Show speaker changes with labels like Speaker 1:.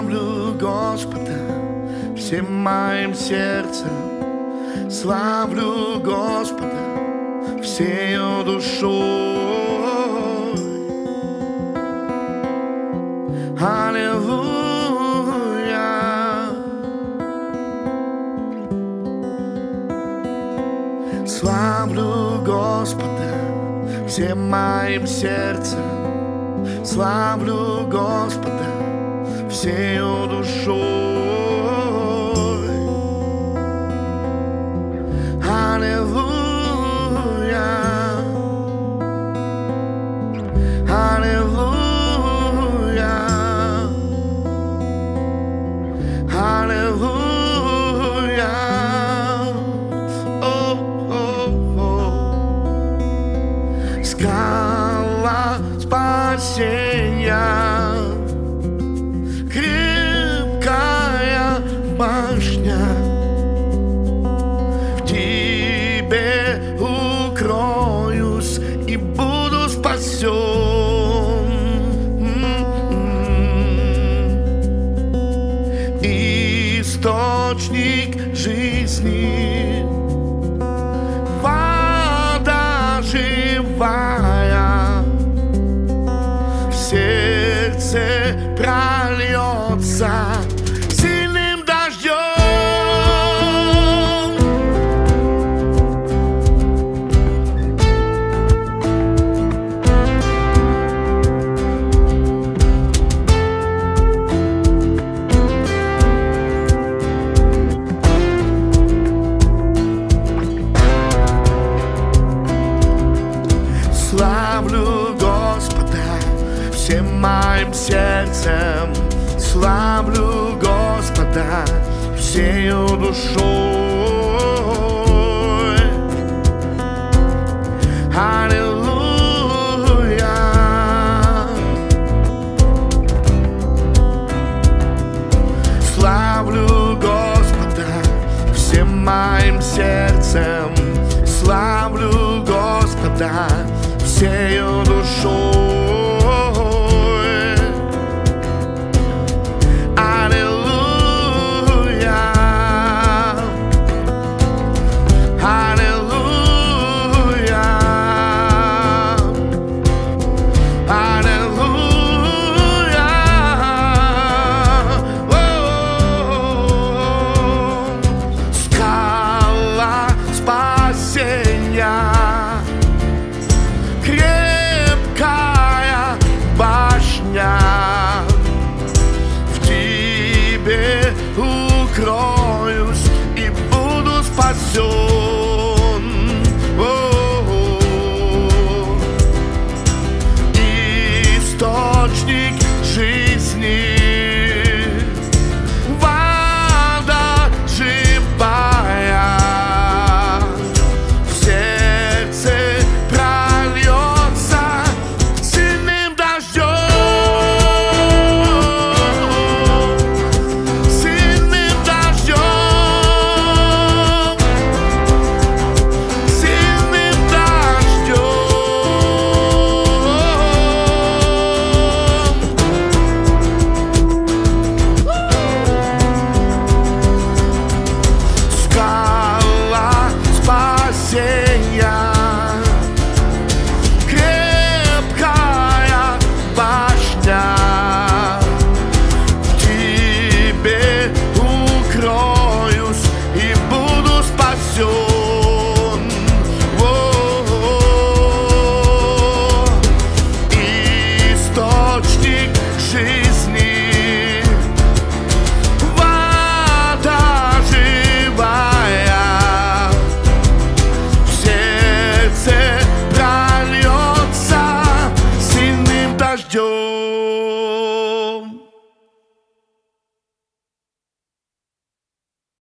Speaker 1: Славлю Господа всем моим сердцем, славлю Господа всею душой. Аллилуйя. Славлю Господа всем моим сердцем, славлю Господа всею душой. Аллилуйя. Аллилуйя. Аллилуйя. Скала спасения, крепкая башня, в тебе укроюсь и буду спасен. Источник жизни, вода живая, в сердце прольется сильным дождем. Славлю Господа всем моим сердцем, славлю Господа всею душой. Аллилуйя. Славлю Господа всем моим сердцем, славлю Господа всею душой. Аллилуйя. Аллилуйя. Аллилуйя. Скала спасения, крепкая башня, в тебе укроюсь и буду спасен. Источник жизни,